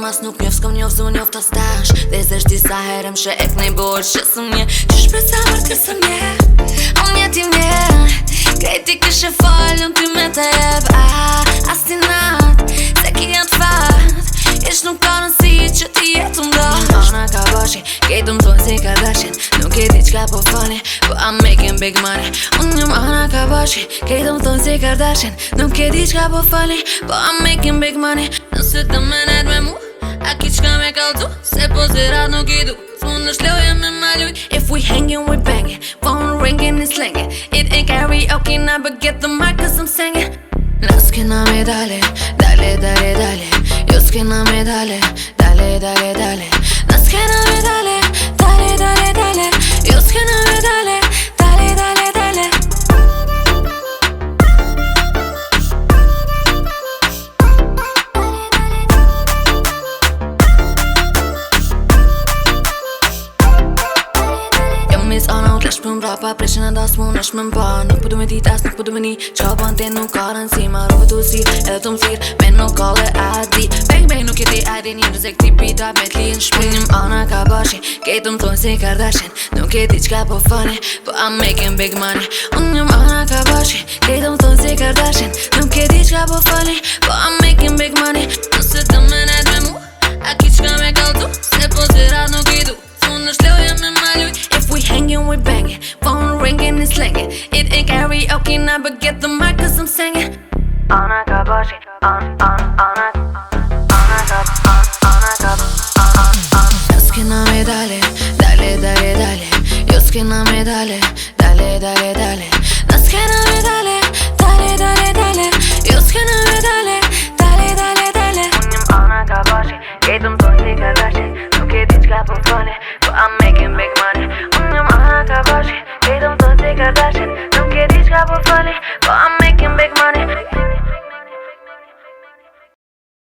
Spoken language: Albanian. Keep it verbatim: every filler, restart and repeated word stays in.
mas nuk njof, s'kom njof, zun njof ta stash Dhe zësht disa herëm shë ek nej bojë që së mje Qysh për sa mërë kësë mje Unë jeti mje Krejti këshë falë, unë ty me të jeb ah, As ti natë, se ki janë të fatë Ish nuk ka nësi që ti jetë më do Ona ka bashi, kejtë më thonë si Kardashian Nuk e di qka po fani, but I'm making big money Unë jëm Ona ka bashi, kejtë më thonë si Kardashian Nuk e di qka po fani, but I'm making big money Nëse të menet me mu, a ki qka me kaldu Se po zirat nuk i du, s'mund është loje me maluj If we hangin' we bangin', phone ringin' and slangin' It ain't karaoke now but get the mic cause I'm singing Na s'kena me dale, dale, dale, dale Jo s'kena me dale, dale, dale, dale Na s'kena me dale, dale, dale, dale Jo s'kena me dale, dale, dale, dale Mis ana u t'lesh për mbrapa Preshin e das mu nesh me mba Nuk po du me dit as nuk po du me ni Qa ban ti nuk ka rënsi Ma rove t'u si edhe t'u m'thir Me nuk kalle adi Bang bang nuk jeti adi Një rëzek ti pita me t'li në shpi Njëm Ana ka bashi Kejtë më thonë si Kardashian Nuk e di qka po fani But I'm making big money Unë njëm Ana ka bashi Kejtë më thonë si Kardashian Nuk e di qka po fani But I'm making big money Nëse të menet me mu A ki qka me kaldu Se po zirat nuk i du S'mund është loje me maluj If we hangin' we bangin', phone ringin' and slangin' It ain't karaoke now but get the mic cause I'm singing Ana ka bashi, an, an, ana Ana ka, an, ana ka, an, an, an Jo s'kena me dale, dale, dale, dale Jo s'kena me dale, dale, dale, dale